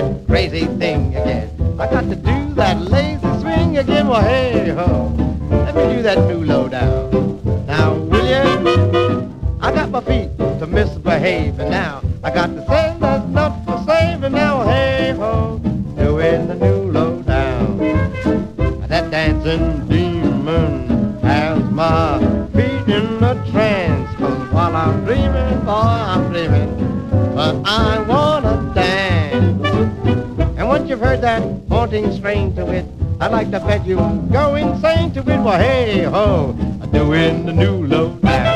that crazy thing again. I got to do that lazy swing again. Well, hey ho, let me do that new low down. Now, will you? I got my feet to misbehave, and now I got to say there's not for saving. Now, hey ho, doing the new low down. That dancing demon has my feet in a trance. 'Cause while I'm dreaming, boy, I'm dreaming, but I wanna dance. And once you've heard that haunting strain to it, I'd like to bet you go insane to it. Well, hey ho, doing the new low down.